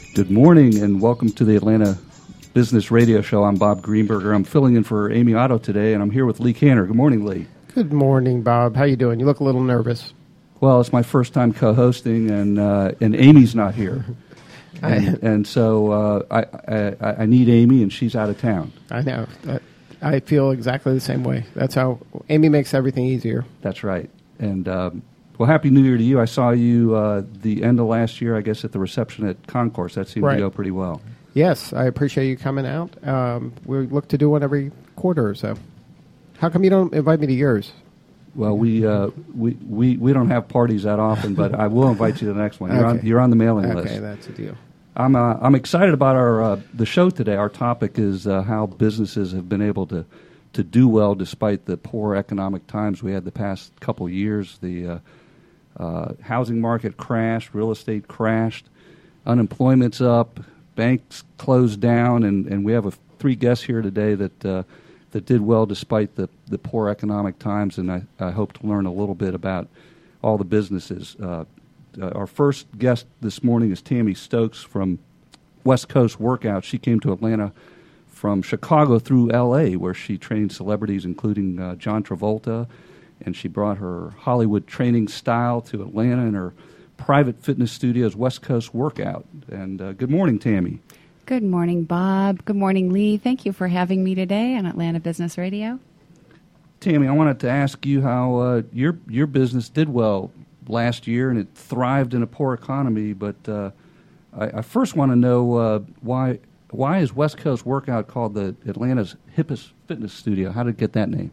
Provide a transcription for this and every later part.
Good morning and welcome to the Atlanta Business Radio Show. I'm Bob Greenberger. I'm filling in for Amy Otto today, and I'm here with Lee Cantor. Good morning, Lee. Good morning, Bob. How you doing? You look a little nervous. Well, it's my first time co-hosting, and Amy's not here, and so I need Amy, and she's out of town. I know. I feel exactly the same way. That's how Amy makes everything easier. That's right. And well, Happy New Year to you. I saw you the end of last year, I guess, at the reception at Concourse. That seemed to go pretty well. Yes, I appreciate you coming out. We look to do one every quarter or so. How come you don't invite me to yours? Well, we don't have parties that often, but I will invite you to the next one. You're on the mailing list. Okay, that's a deal. I'm excited about the show today. Our topic is how businesses have been able to do well despite the poor economic times we had the past couple of years. The housing market crashed, real estate crashed, unemployment's up, banks closed down, and we have three guests here today that did well despite the poor economic times, and I hope to learn a little bit about all the businesses. Our first guest this morning is Tammy Stokes from West Coast Workout. She came to Atlanta from Chicago through L.A., where she trained celebrities, including John Travolta, and she brought her Hollywood training style to Atlanta in her private fitness studio's West Coast Workout. And good morning, Tammy. Good morning, Bob. Good morning, Lee. Thank you for having me today on Atlanta Business Radio. Tammy, I wanted to ask you how your business did well last year, and it thrived in a poor economy. But I first want to know why is West Coast Workout called the Atlanta's hippest fitness studio? How did it get that name?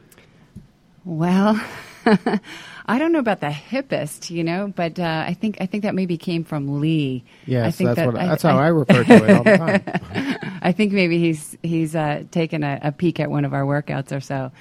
Well, I don't know about the hippest, but I think that maybe came from Lee. Yes, I think that's how I refer to it all the time. I think maybe he's taken a peek at one of our workouts or so.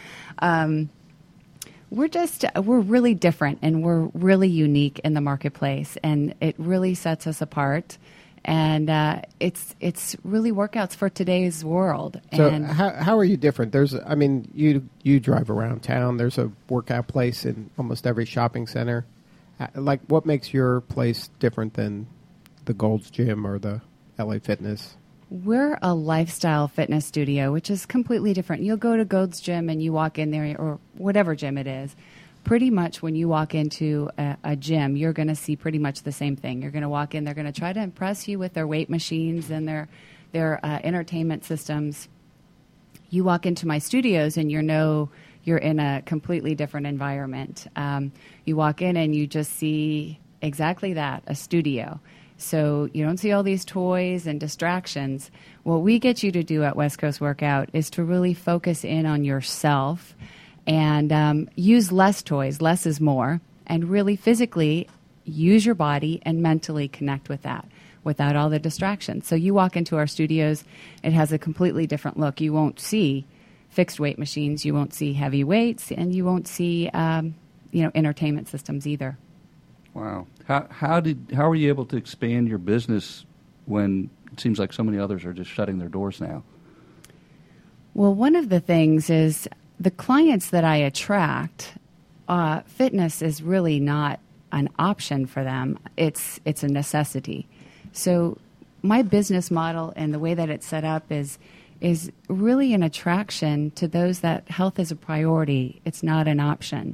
We're really different, and we're really unique in the marketplace, and it really sets us apart. And it's really workouts for today's world. So and how are you different? You drive around town. There's a workout place in almost every shopping center. Like, what makes your place different than the Gold's Gym or the LA Fitness? We're a lifestyle fitness studio, which is completely different. You'll go to Gold's Gym and you walk in there, or whatever gym it is. Pretty much when you walk into a gym, you're going to see pretty much the same thing. You're going to walk in, they're going to try to impress you with their weight machines and their entertainment systems. You walk into my studios and you're in a completely different environment. You walk in and you just see exactly that, a studio. So you don't see all these toys and distractions. What we get you to do at West Coast Workout is to really focus in on yourself and use less toys, less is more, and really physically use your body and mentally connect with that without all the distractions. So you walk into our studios, it has a completely different look. You won't see fixed weight machines, you won't see heavy weights, and you won't see entertainment systems either. Wow. How were you able to expand your business when it seems like so many others are just shutting their doors now? Well, one of the things is the clients that I attract, fitness is really not an option for them. It's a necessity. So my business model and the way that it's set up is really an attraction to those that health is a priority. It's not an option.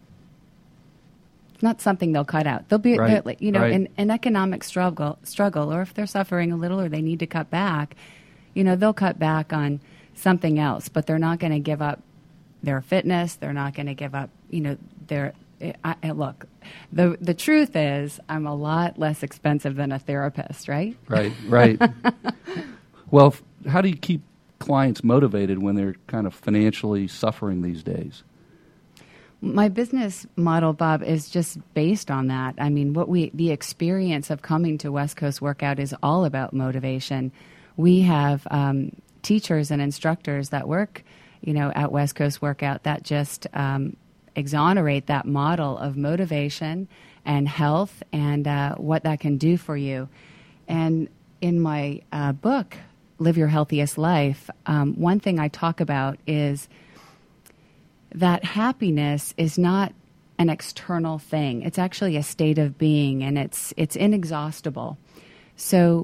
It's not something they'll cut out. They'll be, right. In an economic struggle, or if they're suffering a little or they need to cut back, they'll cut back on something else, but they're not going to give up their fitness. They're not going to give up, their. Look, the truth is, I'm a lot less expensive than a therapist, right? Right. Well, how do you keep clients motivated when they're kind of financially suffering these days? My business model, Bob, is just based on that. I mean, the experience of coming to West Coast Workout is all about motivation. We have teachers and instructors that work, at West Coast Workout that just exonerate that model of motivation and health and what that can do for you. And in my book, Live Your Healthiest Life, one thing I talk about is that happiness is not an external thing. It's actually a state of being, and it's inexhaustible. So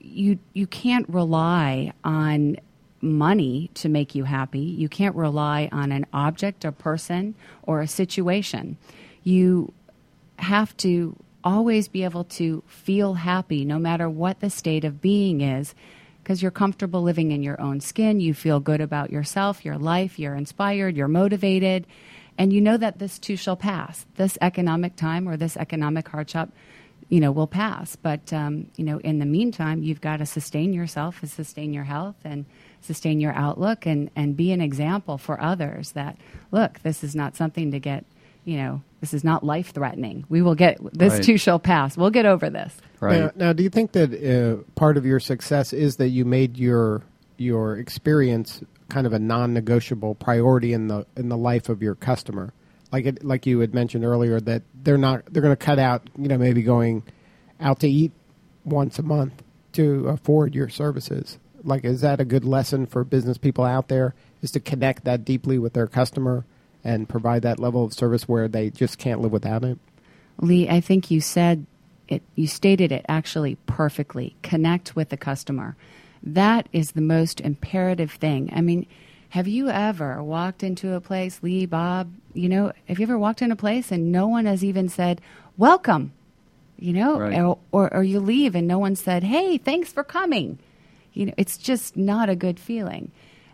you can't rely on money to make you happy. You can't rely on an object, a person, or a situation. You have to always be able to feel happy no matter what the state of being is, because you're comfortable living in your own skin. You feel good about yourself, your life, you're inspired, you're motivated, and you know that this too shall pass. This economic time or this economic hardship, will pass. But, in the meantime, you've got to sustain yourself and sustain your health and sustain your outlook and be an example for others that, look, this is not something to get, this is not life-threatening. We will get, this Right. too shall pass. We'll get over this. Right. Now, do you think that part of your success is that you made your experience kind of a non-negotiable priority in the life of your customer? Like you had mentioned earlier, that they're going to cut out, maybe going out to eat once a month to afford your services. Like, is that a good lesson for business people out there? Is to connect that deeply with their customer and provide that level of service where they just can't live without it? Lee, I think you said it. You stated it actually perfectly. Connect with the customer. That is the most imperative thing. I mean, have you ever walked into a place, Lee, Bob, have you ever walked in a place and no one has even said, welcome, Right. or you leave and no one said, hey, thanks for coming. It's just not a good feeling.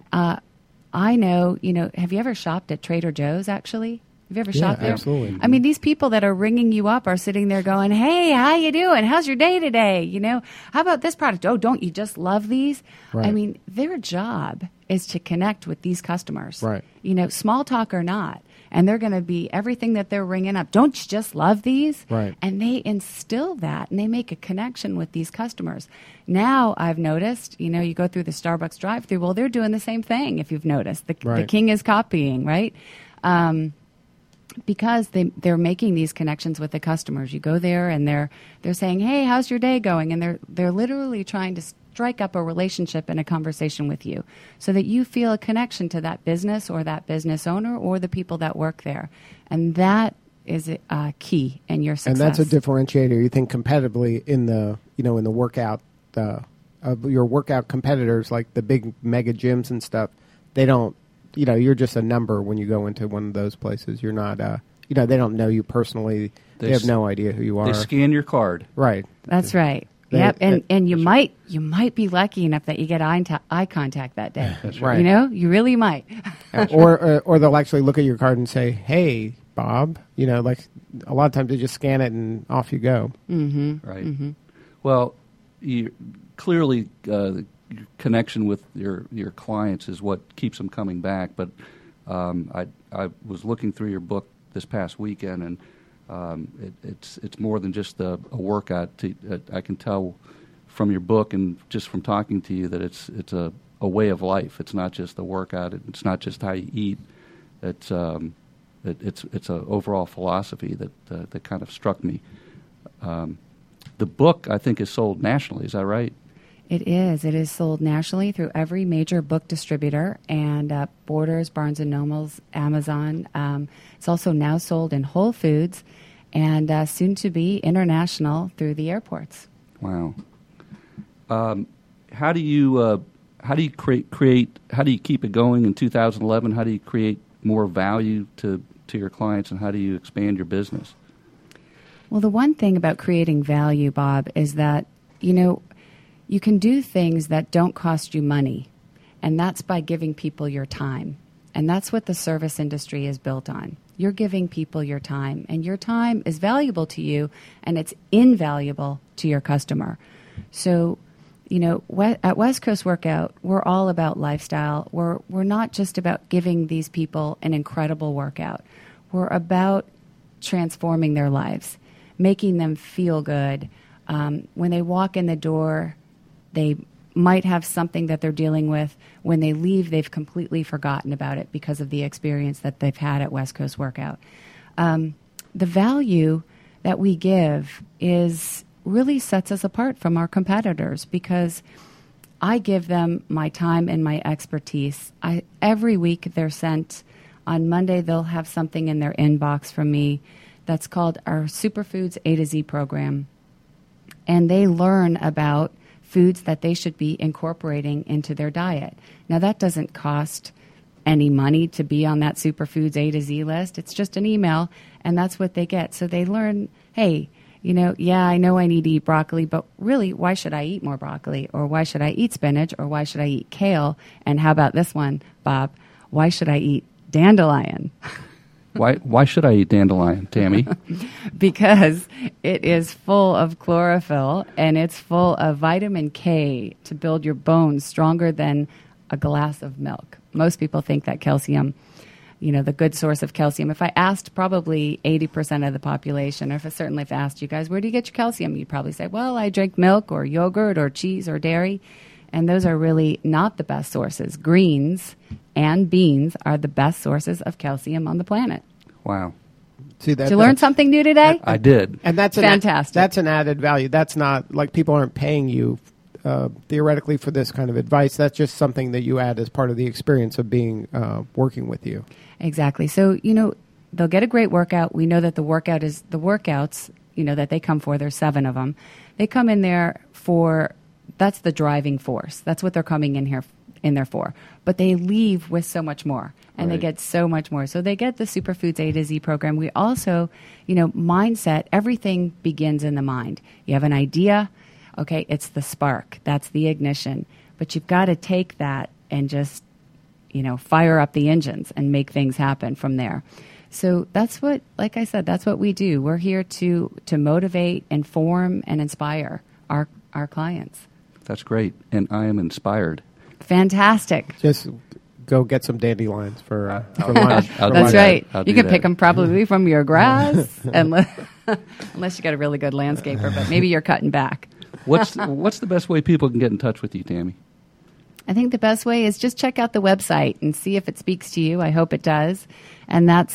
I know, have you ever shopped at Trader Joe's, actually? Have you ever shopped there? Absolutely. I mean, these people that are ringing you up are sitting there going, hey, how you doing? How's your day today? How about this product? Oh, don't you just love these? Right. I mean, their job is to connect with these customers. Right. Small talk or not. And they're going to be everything that they're ringing up. Don't you just love these? Right. And they instill that, and they make a connection with these customers. Now, I've noticed, you go through the Starbucks drive-thru. Well, they're doing the same thing, if you've noticed. The Right. king is copying, right? Because they're making these connections with the customers. You go there, and they're saying, hey, how's your day going? And they're literally trying to strike up a relationship and a conversation with you so that you feel a connection to that business or that business owner or the people that work there. And that is key in your success. And that's a differentiator. You think competitively in the in the workout of your workout competitors, like the big mega gyms and stuff. They don't. You're just a number when you go into one of those places. You're not. They don't know you personally. They have no idea who you are. They scan your card. Right. That's right. Yep, and you might be lucky enough that you get eye contact that day. That's right. You really might. or they'll actually look at your card and say, "Hey, Bob." Like a lot of times they just scan it and off you go. Mm-hmm. Right. Mm-hmm. Well, clearly your connection with your clients is what keeps them coming back. But I was looking through your book this past weekend, and it's more than just a workout. I can tell from your book and just from talking to you that it's a way of life. It's not just a workout. It's not just how you eat. It's an overall philosophy that kind of struck me. The book, I think, is sold nationally. Is that right? It is. It is sold nationally through every major book distributor and Borders, Barnes & Nobles, Amazon. It's also now sold in Whole Foods and soon to be international through the airports. Wow. How do you create? How do you keep it going in 2011? How do you create more value to your clients, and how do you expand your business? Well, the one thing about creating value, Bob, is that you can do things that don't cost you money, and that's by giving people your time. And that's what the service industry is built on. You're giving people your time, and your time is valuable to you, and it's invaluable to your customer. So, at West Coast Workout, we're all about lifestyle. We're not just about giving these people an incredible workout. We're about transforming their lives, making them feel good. When they walk in the door, they might have something that they're dealing with. When they leave, they've completely forgotten about it because of the experience that they've had at West Coast Workout. The value that we give really sets us apart from our competitors because I give them my time and my expertise. Every week they're sent, on Monday they'll have something in their inbox from me that's called our Superfoods A to Z program. And they learn about foods that they should be incorporating into their diet. Now, that doesn't cost any money to be on that Superfoods A to Z list. It's just an email, and that's what they get. So they learn, hey, yeah, I know I need to eat broccoli, but really, why should I eat more broccoli? Or why should I eat spinach? Or why should I eat kale? And how about this one, Bob? Why should I eat dandelion? Why should I eat dandelion, Tammy? Because it is full of chlorophyll, and it's full of vitamin K to build your bones stronger than a glass of milk. Most people think that calcium, the good source of calcium. If I asked probably 80% of the population, or certainly if I asked you guys, where do you get your calcium? You'd probably say, well, I drink milk or yogurt or cheese or dairy. And those are really not the best sources. Greens and beans are the best sources of calcium on the planet. Wow. See, did you learn something new today? I did. And that's fantastic. That's an added value. That's not like people aren't paying you theoretically for this kind of advice. That's just something that you add as part of the experience of being working with you. Exactly. So, they'll get a great workout. We know that the workouts, that they come for, there's 7 of them. They come in there for, that's the driving force. That's what they're coming in there for. But they leave with so much more, and right. They get so much more. So they get the Superfoods A to Z program. We also, mindset, everything begins in the mind. You have an idea, okay, it's the spark. That's the ignition. But you've got to take that and just, fire up the engines and make things happen from there. So that's what, like I said, that's what we do. We're here to motivate, inform, and inspire our clients. That's great, and I am inspired. Fantastic. Just go get some dandelions for lunch. That's right. You can that. pick them probably from your grass, unless you got a really good landscaper, but maybe you're cutting back. What's the best way people can get in touch with you, Tammy? I think the best way is just check out the website and see if it speaks to you. I hope it does. And that's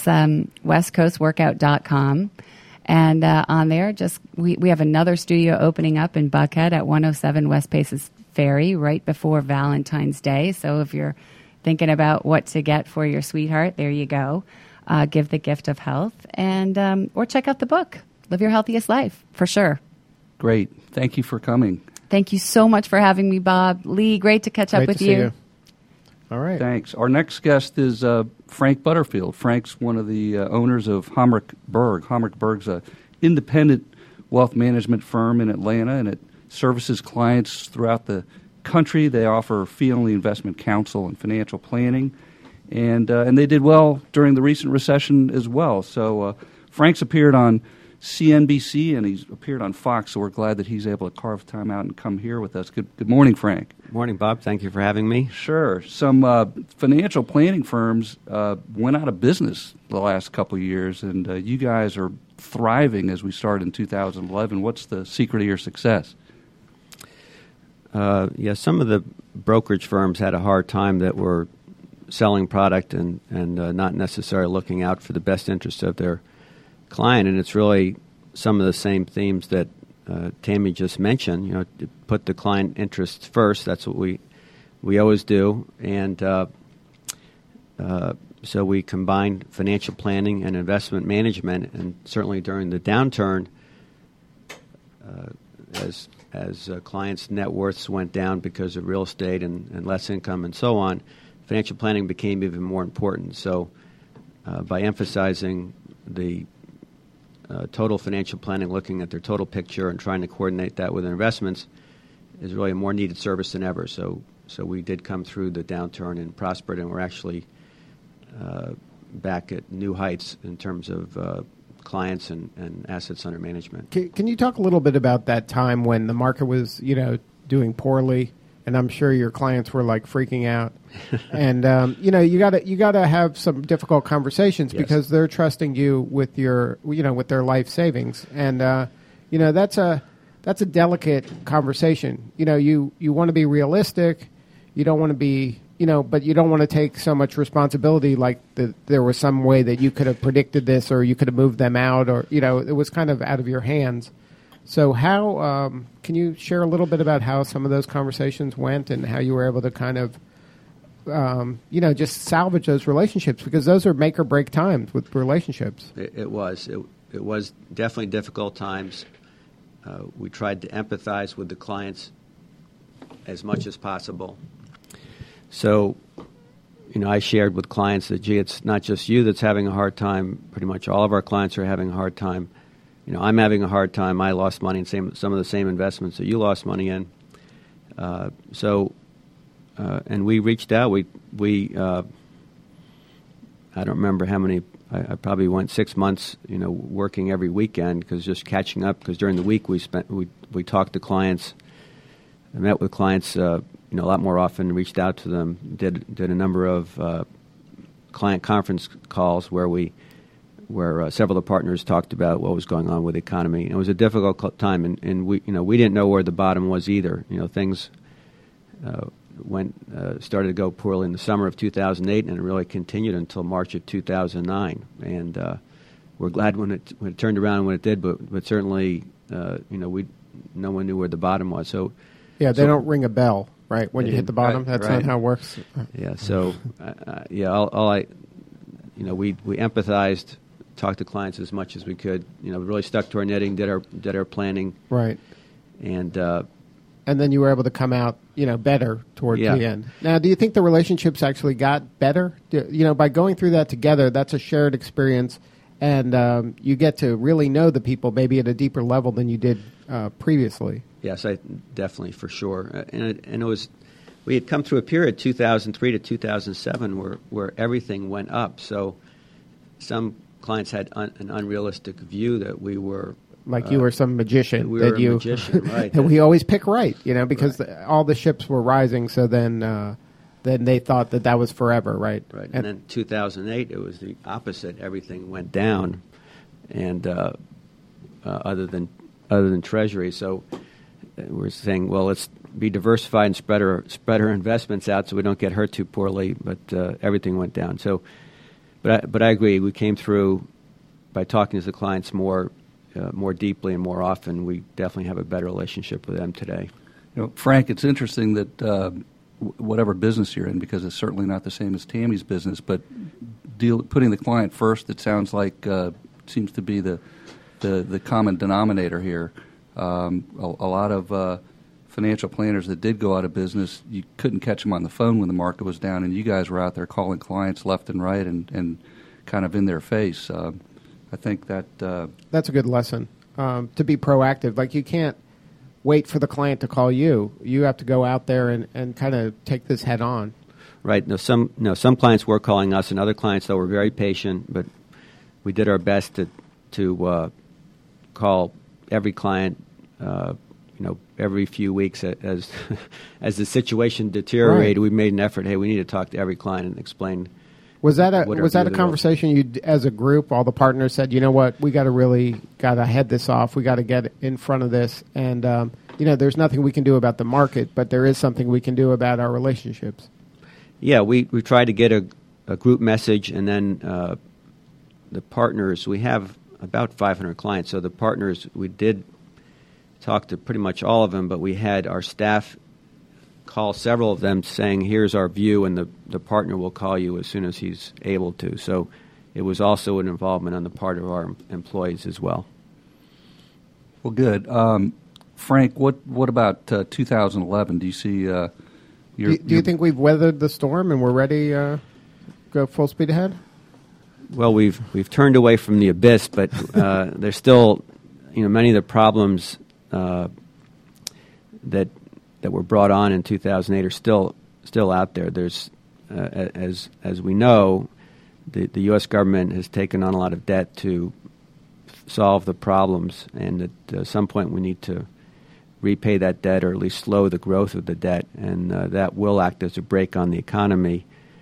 westcoastworkout.com. And on there, we have another studio opening up in Buckhead at 107 West Paces Ferry right before Valentine's Day. So if you're thinking about what to get for your sweetheart, there you go. Give the gift of health. And or check out the book, Live Your Healthiest Life, for sure. Great. Thank you for coming. Thank you so much for having me, Bob. Lee, great to catch up with you. All right. Thanks. Our next guest is Frank Butterfield. Frank's one of the owners of Homrich Berg. Homrich Berg's an independent wealth management firm in Atlanta, and it services clients throughout the country. They offer fee-only investment counsel and financial planning, and they did well during the recent recession as well. So Frank's appeared on CNBC, and he's appeared on Fox, so we're glad that he's able to carve time out and come here with us. Good morning, Frank. Good morning, Bob. Thank you for having me. Sure. Some financial planning firms went out of business the last couple of years, and you guys are thriving as we start in 2011. What's the secret of your success? Some of the brokerage firms had a hard time that were selling product and not necessarily looking out for the best interest of their client, and it's really some of the same themes that Tammy just mentioned. To put the client interests first. That's what we always do, and so we combined financial planning and investment management. And certainly during the downturn, as clients' net worths went down because of real estate and less income and so on, financial planning became even more important. So by emphasizing the total financial planning, looking at their total picture and trying to coordinate that with investments is really a more needed service than ever. So we did come through the downturn and prospered, and we're actually back at new heights in terms of clients and assets under management. Can you talk a little bit about that time when the market was, doing poorly, and I'm sure your clients were like freaking out, and you gotta have some difficult conversations. Yes. Because they're trusting you with with their life savings, and that's a delicate conversation. You want to be realistic, you don't want to be but you don't want to take so much responsibility like there was some way that you could have predicted this, or you could have moved them out, or it was kind of out of your hands. So how can you share a little bit about how some of those conversations went and how you were able to kind of, just salvage those relationships, because those are make or break times with relationships. It was definitely difficult times. We tried to empathize with the clients as much as possible. So, I shared with clients that, gee, it's not just you that's having a hard time. Pretty much all of our clients are having a hard time. I'm having a hard time. I lost money in some of the same investments that you lost money in. And we reached out. We I don't remember how many. I probably went 6 months, working every weekend because just catching up. Because during the week we talked to clients, I met with clients, a lot more often. Reached out to them, did a number of client conference calls where several of the partners talked about what was going on with the economy. And it was a difficult time, and we didn't know where the bottom was either. Things started to go poorly in the summer of 2008, and it really continued until March of 2009. And we're glad when it turned around when it did, but certainly no one knew where the bottom was. So they don't ring a bell, right? When you hit the bottom, that's not how it works. Yeah. So we empathized, talked to clients as much as we could. We really stuck to our knitting, did our planning, right, and then you were able to come out, better towards the end. Now, do you think the relationships actually got better? By going through that together, that's a shared experience, and you get to really know the people maybe at a deeper level than you did previously. Yes, definitely, for sure. And it was, we had come through a period, 2003 to 2007, where everything went up. So some clients had an unrealistic view that we were... Like you were some magician. We were a magician, right. And we always pick right, because all the ships were rising, so then they thought that was forever, right? Right. And then 2008, it was the opposite. Everything went down, and other than Treasury. So we're saying, well, let's be diversified and spread our investments out so we don't get hurt too poorly, but everything went down. So, but I agree. We came through by talking to the clients more deeply and more often. We definitely have a better relationship with them today. Frank, it's interesting that whatever business you're in, because it's certainly not the same as Tammy's business, but putting the client first, it sounds like seems to be the common denominator here. A lot of financial planners that did go out of business, you couldn't catch them on the phone when the market was down, and you guys were out there calling clients left and right and kind of in their face. I think that's a good lesson, to be proactive. Like, you can't wait for the client to call you. You have to go out there and kind of take this head on. Right. Some clients were calling us, and other clients, though, were very patient, but we did our best to call every client every few weeks as as the situation deteriorated. Right. We made an effort. Hey, we need to talk to every client and explain. Was that a conversation you, as a group, all the partners said, you know what, we got to head this off. We got to get in front of this, and there's nothing we can do about the market, but there is something we can do about our relationships. Yeah, we tried to get a group message, and then the partners. We have about 500 clients, so the partners, we did talk to pretty much all of them, but we had our staff call several of them saying, here's our view, and the partner will call you as soon as he's able to. So it was also an involvement on the part of our employees as well. Well, good. Frank, what about 2011? Do you see... do you think we've weathered the storm and we're ready to go full speed ahead? Well, we've turned away from the abyss, but there's still, many of the problems that were brought on in 2008 are still out there. There's, as we know, the U.S. government has taken on a lot of debt to solve the problems, and at some point we need to repay that debt, or at least slow the growth of the debt, and that will act as a brake on the economy.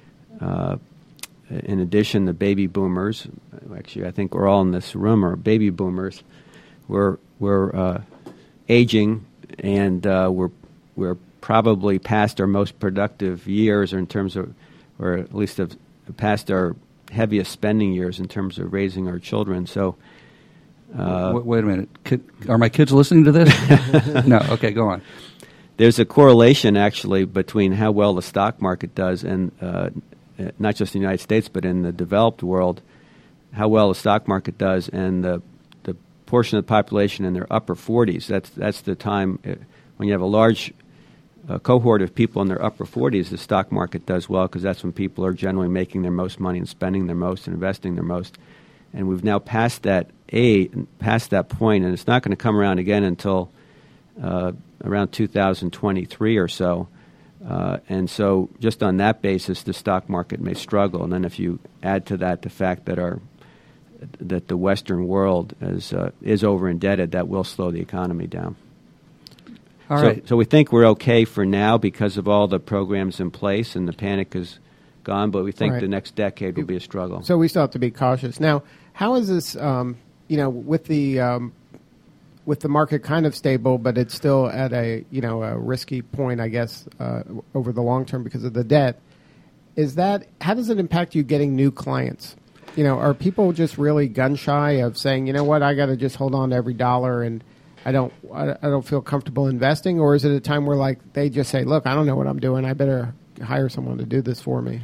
In addition, the baby boomers, actually I think we're all in this room are baby boomers, we're aging, and we're probably past our most productive years, or in terms of, or at least past our heaviest spending years in terms of raising our children. So, wait a minute, are my kids listening to this? No. Okay, go on. There's a correlation actually between how well the stock market does, and not just in the United States, but in the developed world, how well the stock market does, and the portion of the population in their upper 40s. That's the time when you have a large cohort of people in their upper 40s, the stock market does well because that's when people are generally making their most money and spending their most and investing their most. And we've now passed that point, and it's not going to come around again until around 2023 or so. And so just on that basis, the stock market may struggle. And then if you add to that the fact that the Western world is over-indebted, that will slow the economy down. All right. So we think we're okay for now because of all the programs in place and the panic is gone, but we think the next decade will be a struggle. So we still have to be cautious. Now, how is this, with the market kind of stable, but it's still at a risky point, I guess, over the long term because of the debt, how does it impact you getting new clients? Are people just really gun shy of saying, you know what, I got to just hold on to every dollar and I don't feel comfortable investing, or is it a time where they just say, look, I don't know what I'm doing, I better hire someone to do this for me?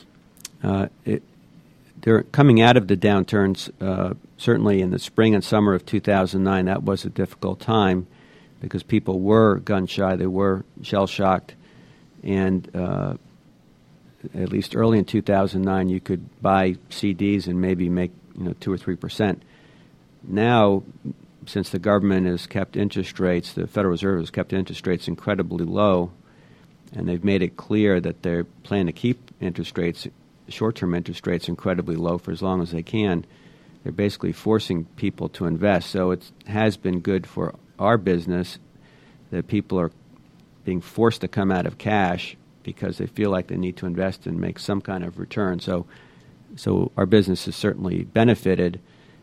They're coming out of the downturns. Certainly in the spring and summer of 2009, that was a difficult time because people were gun shy, they were shell shocked, and at least early in 2009, you could buy CDs and maybe make 2 or 3%. Now, since the government has kept interest rates, the Federal Reserve has kept interest rates incredibly low, and they've made it clear that they're planning to keep short-term interest rates incredibly low for as long as they can. They're basically forcing people to invest. So it has been good for our business that people are being forced to come out of cash because they feel like they need to invest and make some kind of return. So our business has certainly benefited.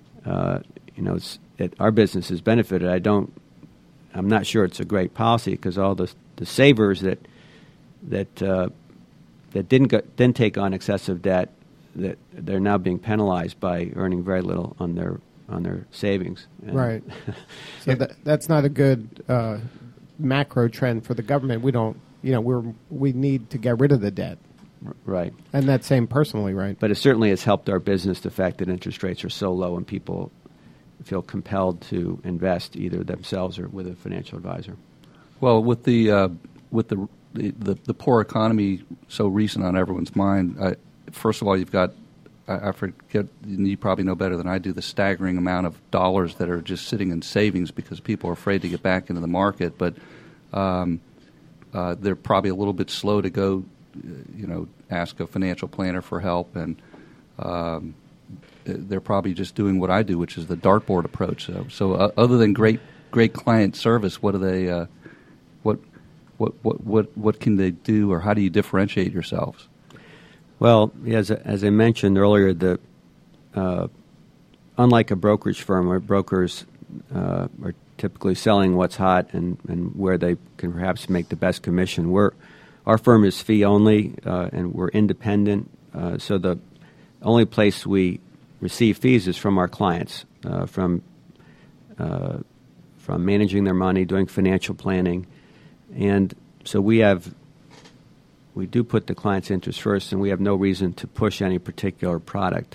Our business has benefited. I'm not sure it's a great policy because all the savers that didn't take on excessive debt, that they're now being penalized by earning very little on their savings. Right. So that's not a good macro trend for the government. We don't. We need to get rid of the debt. Right. And that's same personally, right? But it certainly has helped our business, the fact that interest rates are so low and people feel compelled to invest either themselves or with a financial advisor. Well, with the poor economy so recent on everyone's mind, first of all, you've got, I forget, you probably know better than I do, the staggering amount of dollars that are just sitting in savings because people are afraid to get back into the market. But they're probably a little bit slow to go, ask a financial planner for help, and they're probably just doing what I do, which is the dartboard approach. So other than great client service, what do they? What can they do, or how do you differentiate yourselves? Well, as I mentioned earlier, unlike a brokerage firm where brokers are typically selling what's hot and where they can perhaps make the best commission, our firm is fee only and we're independent. So the only place we receive fees is from our clients, from managing their money, doing financial planning, and so we do put the client's interest first, and we have no reason to push any particular product.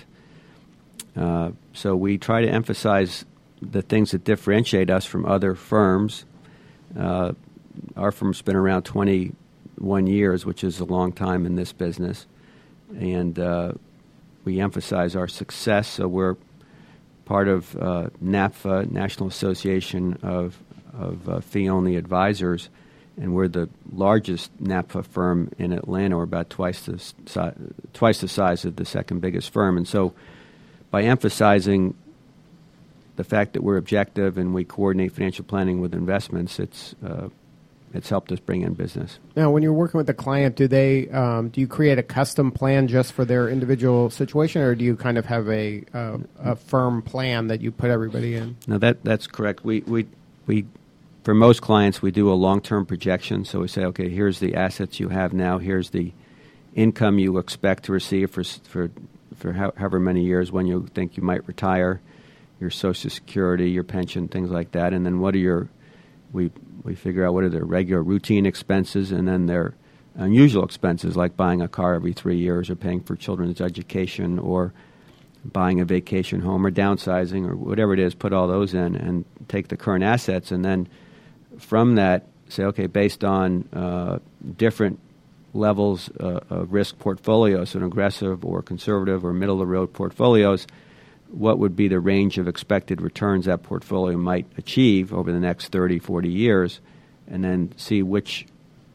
So we try to emphasize the things that differentiate us from other firms. Our firm's been around 21 years, which is a long time in this business, and we emphasize our success. So we're part of NAPFA, National Association of Fee-Only Advisors, and we're the largest NAPFA firm in Atlanta. We're about twice the size of the second biggest firm. And so by emphasizing the fact that we're objective and we coordinate financial planning with investments, it's helped us bring in business. Now, when you're working with a client, do you create a custom plan just for their individual situation, or do you kind of have a firm plan that you put everybody in? No, that's correct. We for most clients, we do a long-term projection. So we say, okay, here's the assets you have now. Here's the income you expect to receive for however many years when you think you might retire, your Social Security, your pension, things like that. And then we figure out what are their regular routine expenses and then their unusual expenses, like buying a car every 3 years or paying for children's education or buying a vacation home or downsizing or whatever it is, put all those in and take the current assets. And then from that, say, okay, based on different levels of risk portfolios, so an aggressive or conservative or middle-of-the-road portfolios, what would be the range of expected returns that portfolio might achieve over the next 30, 40 years, and then see which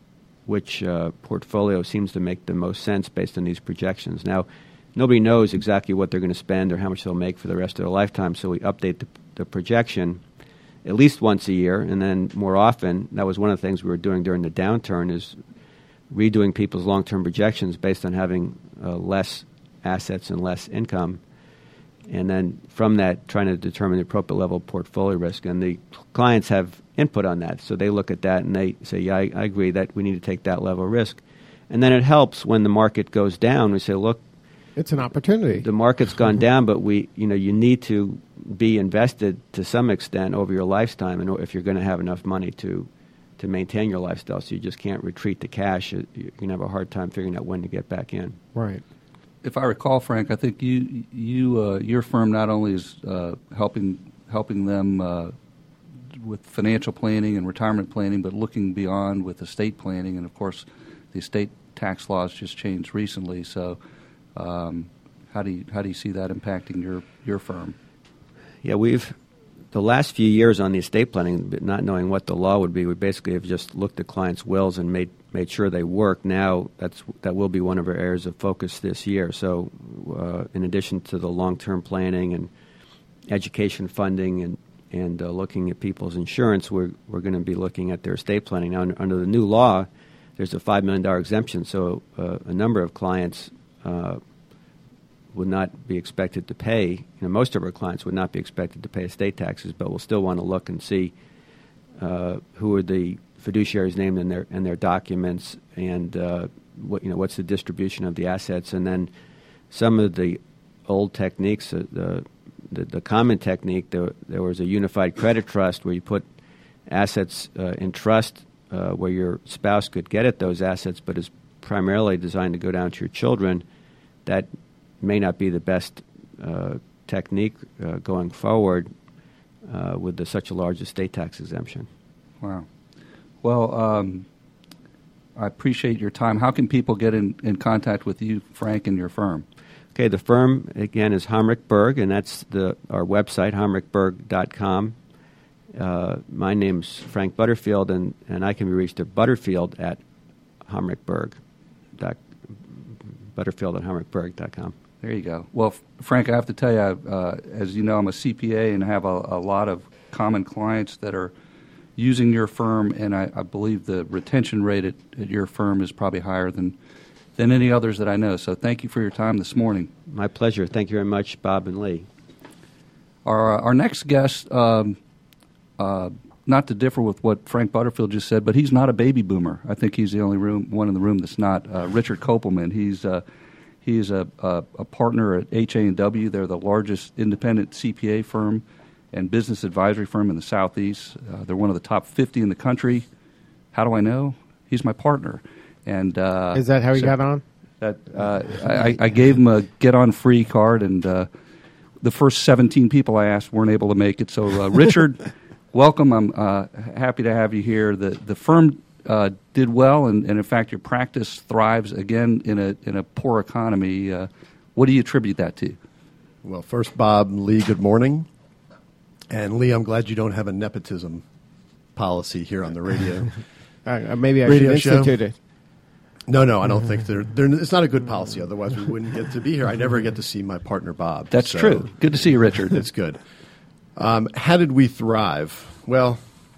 portfolio seems to make the most sense based on these projections. Now, nobody knows exactly what they're going to spend or how much they'll make for the rest of their lifetime, so we update the projection at least once a year, and then more often. That was one of the things we were doing during the downturn, is redoing people's long-term projections based on having less assets and less income, and then from that trying to determine the appropriate level of portfolio risk. And the clients have input on that, so they look at that and they say, yeah, I agree that we need to take that level of risk. And then it helps when the market goes down. We say, look, it's an opportunity. The market's gone down, but you need to be invested to some extent over your lifetime, and if you're going to have enough money to maintain your lifestyle, so you just can't retreat to cash. You're going to have a hard time figuring out when to get back in. Right. If I recall, Frank, I think your firm not only is helping them with financial planning and retirement planning, but looking beyond with estate planning. And of course, the estate tax laws just changed recently. So, how do you see that impacting your firm? Yeah, the last few years on the estate planning, not knowing what the law would be, we basically have just looked at clients' wills and made sure they work. Now that will be one of our areas of focus this year. So in addition to the long-term planning and education funding and looking at people's insurance, we're going to be looking at their estate planning. Now, under the new law, there's a $5 million exemption, so a number of clients would not be expected to pay. Most of our clients would not be expected to pay estate taxes, but we'll still want to look and see who are the fiduciaries named in their documents, and what's the distribution of the assets. And then some of the old techniques, the common technique, there was a unified credit trust where you put assets in trust where your spouse could get at those assets, but is primarily designed to go down to your children. That may not be the best technique going forward with such a large estate tax exemption. Wow. Well, I appreciate your time. How can people get in contact with you, Frank, and your firm? Okay, the firm, again, is Homrich Berg, and that's our website, homrichberg.com. My name's Frank Butterfield, and I can be reached at Butterfield at Homrichberg.com. There you go. Well, Frank, I have to tell you, as you know, I'm a CPA and have a lot of common clients that are using your firm, and I believe the retention rate at your firm is probably higher than any others that I know. So thank you for your time this morning. My pleasure. Thank you very much, Bob and Lee. Our next guest, not to differ with what Frank Butterfield just said, but he's not a baby boomer. I think he's the only one in the room that's not. Richard Kopelman. He is a partner at HA&W. They're the largest independent CPA firm and business advisory firm in the Southeast. They're one of the top 50 in the country. How do I know? He's my partner. And is that how he got on? I gave him a get-on-free card, and the first 17 people I asked weren't able to make it. So, Richard, welcome. I'm happy to have you here. The firm did well, and in fact, your practice thrives again in a poor economy. What do you attribute that to? Well, first, Bob, Lee, good morning. And Lee, I'm glad you don't have a nepotism policy here on the radio. Maybe I radio should institute it. No, I don't think it's not a good policy. Otherwise, we wouldn't get to be here. I never get to see my partner, Bob. That's true. Good to see you, Richard. It's good. How did we thrive? Well,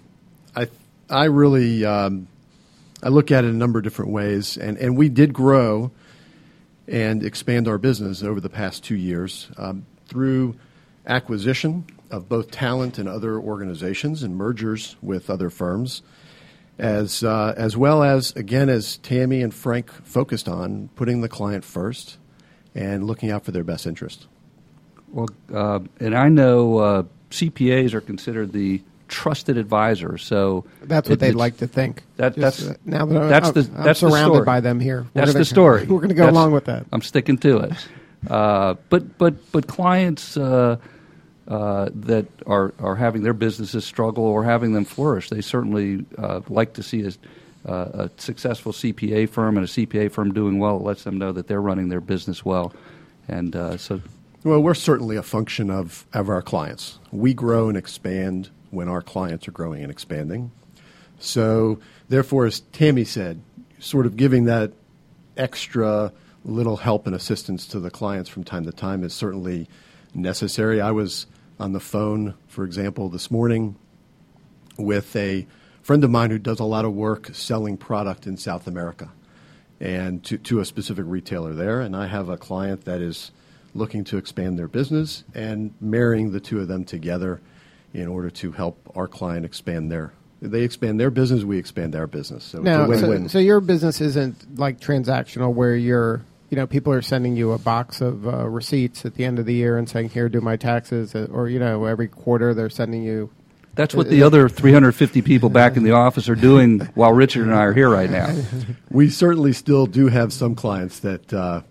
I really I look at it in a number of different ways, and we did grow and expand our business over the past 2 years through acquisition of both talent and other organizations and mergers with other firms, as well as, again, as Tammy and Frank focused on, putting the client first and looking out for their best interest. Well, and I know CPAs are considered the trusted advisor, so that's what they'd like to think. That's now that I'm surrounded by them here. That's the story. We're going to go along with that. I'm sticking to it. But clients that are having their businesses struggle or having them flourish. They certainly like to see a successful CPA firm and a CPA firm doing well. It lets them know that they're running their business well. And Well, we're certainly a function of our clients. We grow and expand when our clients are growing and expanding. So, therefore, as Tammy said, sort of giving that extra little help and assistance to the clients from time to time is certainly necessary. I was on the phone, for example, this morning with a friend of mine who does a lot of work selling product in South America and to a specific retailer there. And I have a client that is looking to expand their business and marrying the two of them together in order to help our client expand they expand their business, we expand our business. So it's a win-win. So your business isn't like transactional where people are sending you a box of receipts at the end of the year and saying, here, do my taxes, or, every quarter they're sending you. That's what the other 350 people back in the office are doing while Richard and I are here right now. We certainly still do have some clients that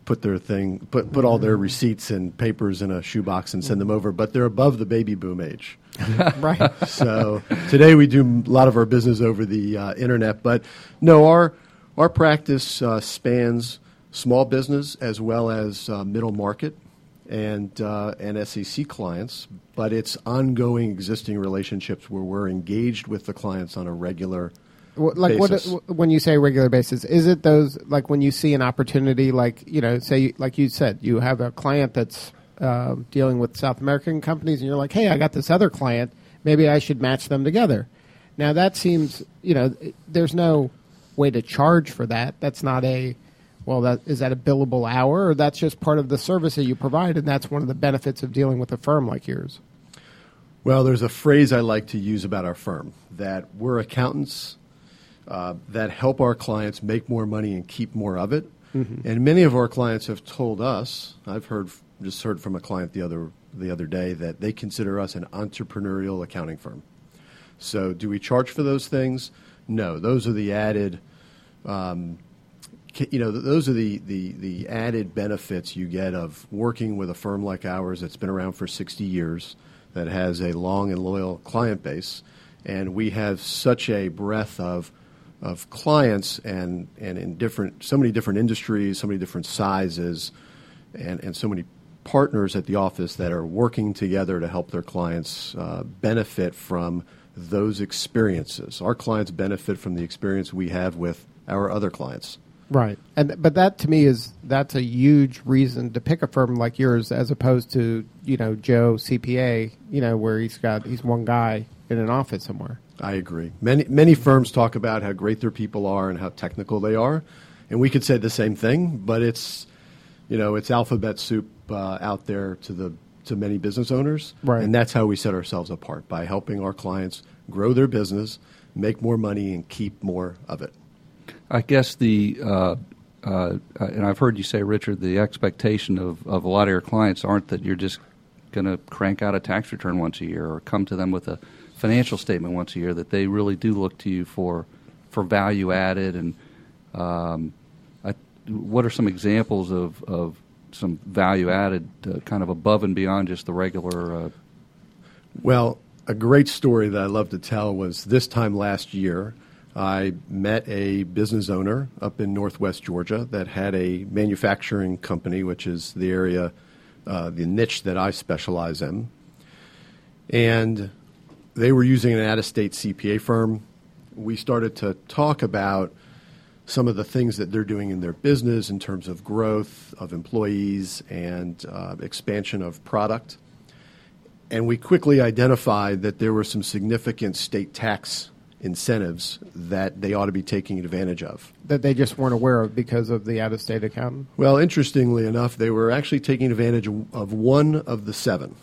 put all their receipts and papers in a shoebox and send them over, but they're above the baby boom age. Right. So today we do a lot of our business over the internet, but no, our practice spans small business as well as middle market and SEC clients, but it's ongoing existing relationships where we're engaged with the clients on a regular basis. When you say regular basis, is it those, like when you see an opportunity, say, like you said, you have a client that's dealing with South American companies and you're like, hey, I got this other client, maybe I should match them together. Now that seems, there's no way to charge for that. That's not is that a billable hour, or that's just part of the service that you provide, and that's one of the benefits of dealing with a firm like yours? Well, there's a phrase I like to use about our firm, that we're accountants that help our clients make more money and keep more of it. Mm-hmm. And many of our clients have told us, I've just heard from a client the other day, that they consider us an entrepreneurial accounting firm. So do we charge for those things? No. Those are the added those are the added benefits you get of working with a firm like ours that's been around for 60 years, that has a long and loyal client base, and we have such a breadth of clients and in so many different industries, so many different sizes, and so many partners at the office that are working together to help their clients benefit from those experiences. Our clients benefit from the experience we have with our other clients. Right, but that to me that's a huge reason to pick a firm like yours as opposed to Joe CPA, where he's one guy in an office somewhere. I agree. Many firms talk about how great their people are and how technical they are, and we could say the same thing, but it's alphabet soup out there to many business owners, right? And that's how we set ourselves apart, by helping our clients grow their business, make more money, and keep more of it. I guess and I've heard you say, Richard, the expectation of a lot of your clients aren't that you're just going to crank out a tax return once a year or come to them with a financial statement once a year, that they really do look to you for value added. And what are some examples of some value added kind of above and beyond just the regular? Well, a great story that I love to tell was this time last year, I met a business owner up in Northwest Georgia that had a manufacturing company, which is the area, the niche that I specialize in. And they were using an out-of-state CPA firm. We started to talk about some of the things that they're doing in their business in terms of growth of employees and expansion of product. And we quickly identified that there were some significant state tax incentives that they ought to be taking advantage of. That they just weren't aware of because of the out-of-state accountant? Well, interestingly enough, they were actually taking advantage of one of the 7.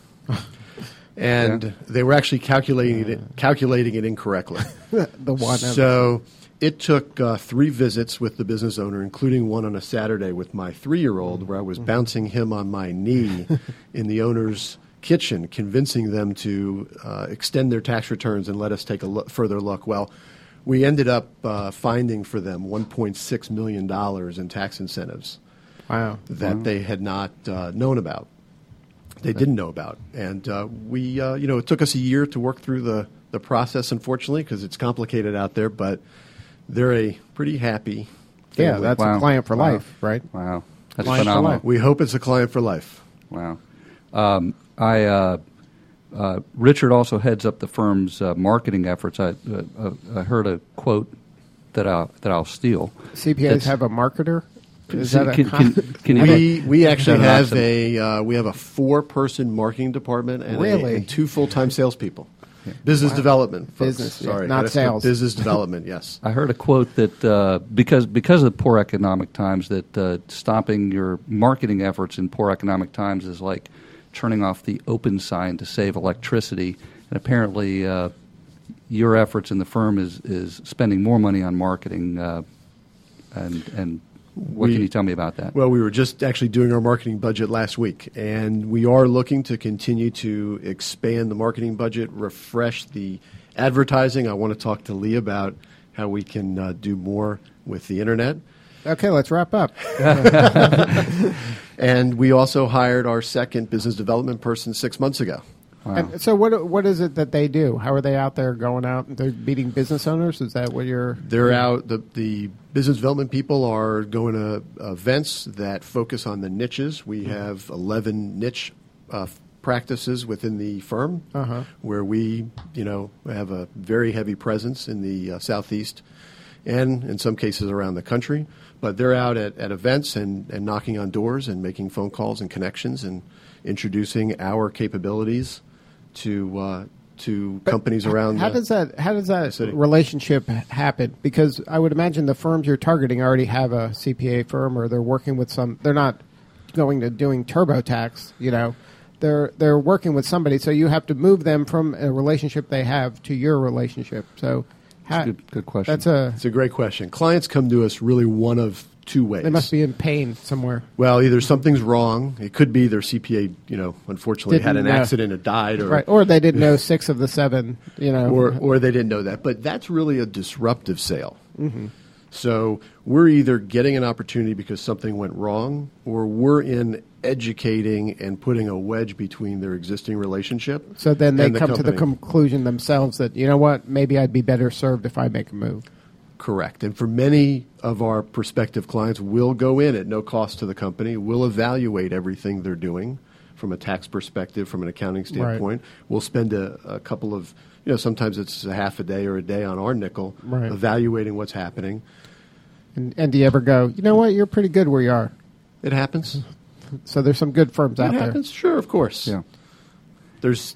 And they were actually calculating it incorrectly. The one. So it took 3 visits with the business owner, including one on a Saturday with my 3-year-old, where I was bouncing him on my knee in the owner's kitchen, convincing them to extend their tax returns and let us take a further look. Well, we ended up finding for them $1.6 million in tax incentives. Wow. That they had not known about. they didn't know about. And it took us a year to work through the process, unfortunately, because it's complicated out there, but they're a pretty happy family. Yeah, that's Wow. a client for Wow. life, right? Wow, that's Client for phenomenal. life. We hope it's a client for life. Wow. Richard also heads up the firm's marketing efforts. I heard a quote that I'll steal. CPAs That's- have a marketer? Is See, that a can you We actually Is that have we have a 4-person marketing department and, Really? and 2 full-time salespeople. Business development, folks. Business, yeah, Sorry, not gotta spell sales. Business development, yes. I heard a quote that because of the poor economic times, that stopping your marketing efforts in poor economic times is like turning off the open sign to save electricity. And apparently, your efforts in the firm is spending more money on marketing. And what can you tell me about that? Well, we were just actually doing our marketing budget last week, and we are looking to continue to expand the marketing budget, refresh the advertising. I want to talk to Lee about how we can do more with the internet. Okay, let's wrap up. And we also hired our second business development person 6 months ago. Wow. And so what is it that they do? How are they out there going out? They're meeting business owners? Is that what you're... They're out. The business development people are going to events that focus on the niches. We have 11 niche practices within the firm where we, have a very heavy presence in the Southeast and in some cases around the country. But they're out at events and knocking on doors and making phone calls and connections and introducing our capabilities to companies around. How does that city. relationship happen? Because I would imagine the firms you're targeting already have a CPA firm, or they're working with some. They're not going to doing TurboTax. They're working with somebody, so you have to move them from a relationship they have to your relationship. So, That's a good question. It's a great question. Clients come to us really one of 2 ways. They must be in pain somewhere. Well, either something's wrong. It could be their CPA, unfortunately had an Didn't know. accident and died, Or they didn't know 6 of the 7. or they didn't know that. But that's really a disruptive sale. Mm-hmm. So we're either getting an opportunity because something went wrong, or we're in educating and putting a wedge between their existing relationship. So then they and come to the company. conclusion themselves that, you know what, maybe I'd be better served if I make a move. Correct. And for many of our prospective clients, we'll go in at no cost to the company. We'll evaluate everything they're doing from a tax perspective, from an accounting standpoint. Right. We'll spend a couple of, sometimes it's a half a day or a day on our nickel, evaluating what's happening. And do you ever go, you know what, you're pretty good where you are? It happens. So there's some good firms out It there. happens, sure, of course. Yeah. There's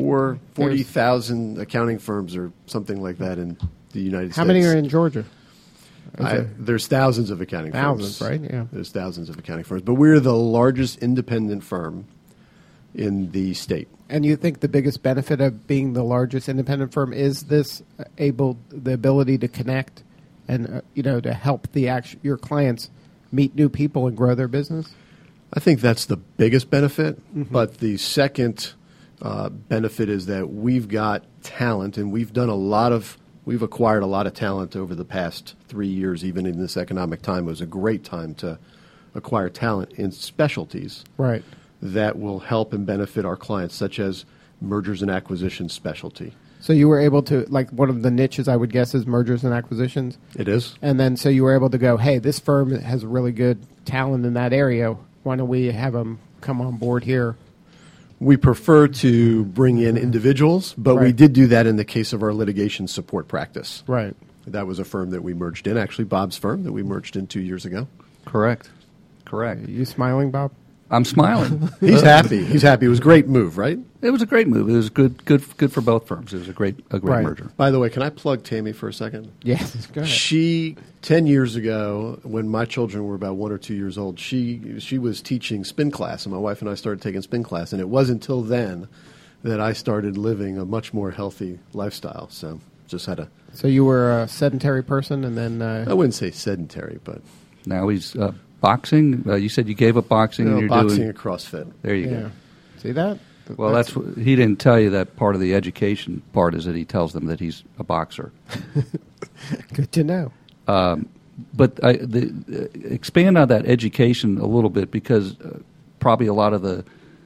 40,000 accounting firms or something like that in the United States. How many are in Georgia? There's thousands of accounting firms. Thousands, right? Yeah. There's thousands of accounting firms. But we're the largest independent firm in the state. And you think the biggest benefit of being the largest independent firm is the ability to connect and to help your clients meet new people and grow their business? I think that's the biggest benefit. Mm-hmm. But the second benefit is that we've got talent, and we've acquired a lot of talent over the past 3 years. Even in this economic time, it was a great time to acquire talent in specialties that will help and benefit our clients, such as mergers and acquisitions specialty. So you were able to, like, one of the niches I would guess is mergers and acquisitions? It is. And then so you were able to go, hey, this firm has really good talent in that area. Why don't we have them come on board here? We prefer to bring in individuals, but we did do that in the case of our litigation support practice. Right. That was a firm that we merged in, actually Bob's firm that we merged in 2 years ago. Correct. Are you smiling, Bob? I'm smiling. He's happy. He's happy. It was a great move, right? It was a great move. It was good for both firms. It was a great merger. By the way, can I plug Tammy for a second? Yes, go ahead. She 10 years ago, when my children were about 1 or 2 years old, she was teaching spin class, and my wife and I started taking spin class, and it wasn't until then that I started living a much more healthy lifestyle. So just had a. So you were a sedentary person, and then I wouldn't say sedentary, but now he's boxing. You said you gave up boxing, and you're boxing doing and CrossFit. There you go. See that? Well, that's he didn't tell you that part of the education part is that he tells them that he's a boxer. Good to know. But expand on that education a little bit, because probably a lot of the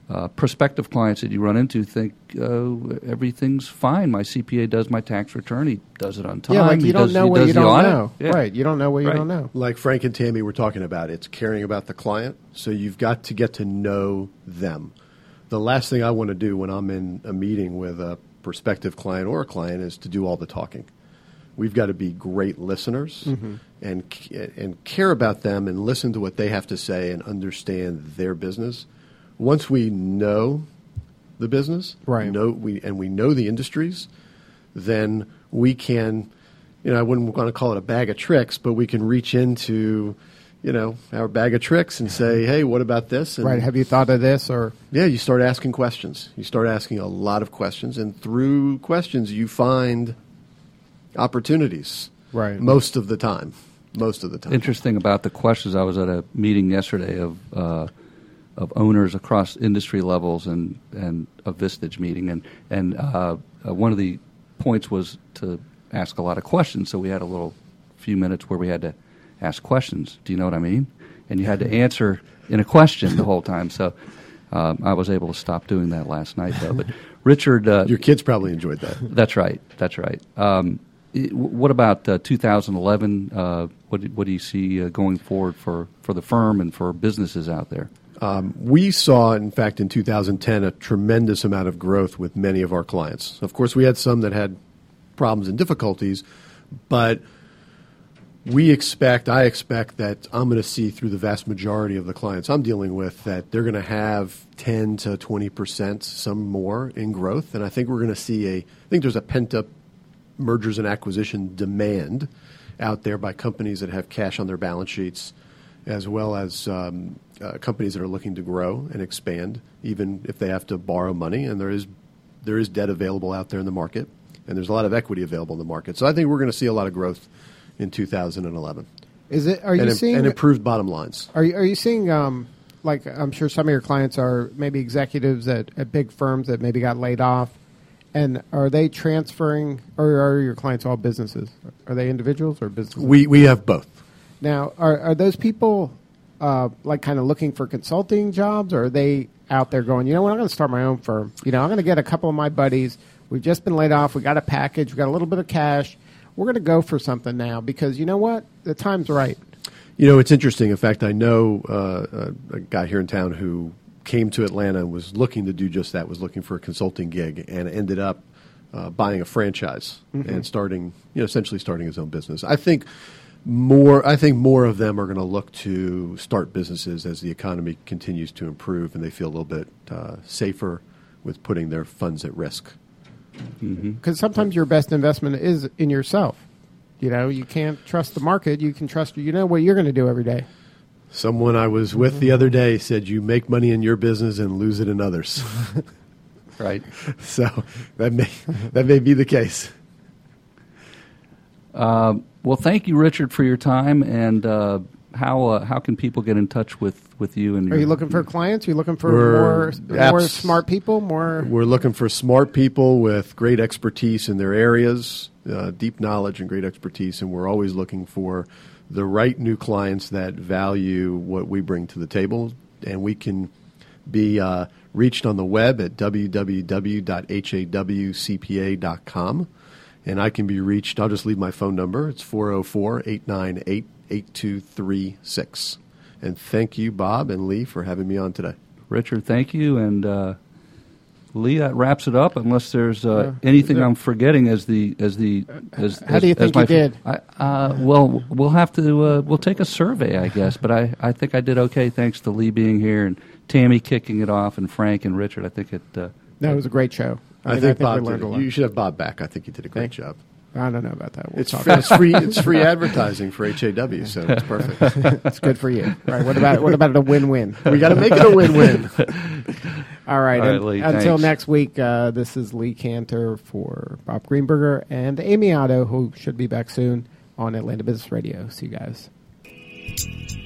prospective clients that you run into think everything's fine. My CPA does my tax return. He does it on time. Yeah, like you don't know what you don't know. Yeah. Right, you don't know what you Right. don't know. Like Frank and Tammy were talking about, it's caring about the client. So you've got to get to know them. The last thing I want to do when I'm in a meeting with a prospective client or a client is to do all the talking. We've got to be great listeners and care about them and listen to what they have to say and understand their business. Once we know the business, Right. we know the industries, then we can, I wouldn't want to call it a bag of tricks, but we can reach into, our bag of tricks and say, hey, what about this? And Right, have you thought of this? Or yeah, you start asking questions. You start asking a lot of questions, and through questions, you find opportunities. Right. Most of the time. Interesting about the questions. I was at a meeting yesterday of owners across industry levels and a Vistage meeting, and one of the points was to ask a lot of questions. So we had a few minutes where we had to ask questions. Do you know what I mean? And you had to answer in a question the whole time. So I was able to stop doing that last night, though. But Richard, Your kids probably enjoyed that. That's right. What about 2011? What do you see going forward for the firm and for businesses out there? We saw, in fact, in 2010, a tremendous amount of growth with many of our clients. Of course, we had some that had problems and difficulties, but I expect that I'm going to see through the vast majority of the clients I'm dealing with that they're going to have 10 to 20%, some more, in growth. And I think we're going to see I think there's a pent-up mergers and acquisition demand out there by companies that have cash on their balance sheets, as well as companies that are looking to grow and expand, even if they have to borrow money. And there is debt available out there in the market, and there's a lot of equity available in the market. So I think we're going to see a lot of growth in 2011. Are you seeing improved bottom lines? Are you seeing like I'm sure some of your clients are maybe executives at big firms that maybe got laid off, and are they transferring, or are your clients all businesses? Are they individuals or businesses? We have both. Now, are those people like kind of looking for consulting jobs, or are they out there going, I'm going to start my own firm. I'm going to get a couple of my buddies. We've just been laid off. We got a package. We got a little bit of cash. We're going to go for something now because you know what? The time's right. It's interesting. In fact, I know a guy here in town who came to Atlanta and was looking to do just that, was looking for a consulting gig, and ended up buying a franchise and essentially starting his own business. I think more of them are going to look to start businesses as the economy continues to improve and they feel a little bit safer with putting their funds at risk. Because sometimes your best investment is in yourself. You can't trust the market. You can trust what you're going to do every day. Someone I was with the other day said, you make money in your business and lose it in others. Right. So that may be the case. Well, thank you, Richard, for your time. And how can people get in touch with you? And are you looking for clients? Are you looking for more smart people? We're looking for smart people with great expertise in their areas, deep knowledge and great expertise, and we're always looking for the right new clients that value what we bring to the table. And we can be reached on the web at www.hawcpa.com. And I can be reached, I'll just leave my phone number. It's 404-898-8236. And thank you, Bob and Lee, for having me on today. Richard, thank you. And Lee, that wraps it up. Unless there's anything I'm forgetting as how do you think my you did? Well, we'll have to we'll take a survey, I guess. But I think I did okay, thanks to Lee being here and Tammy kicking it off, and Frank and Richard. I think it. No, it was a great show. I think Bob we learned a lot. You should have Bob back. I think you did a great job. I don't know about that. It's free advertising for HAW, so it's perfect. It's good for you. Right? What about a win-win? We got to make it a win-win. All right. Lee, until thanks. next week, this is Lee Cantor for Bob Greenberger and Amy Otto, who should be back soon on Atlanta Business Radio. See you guys.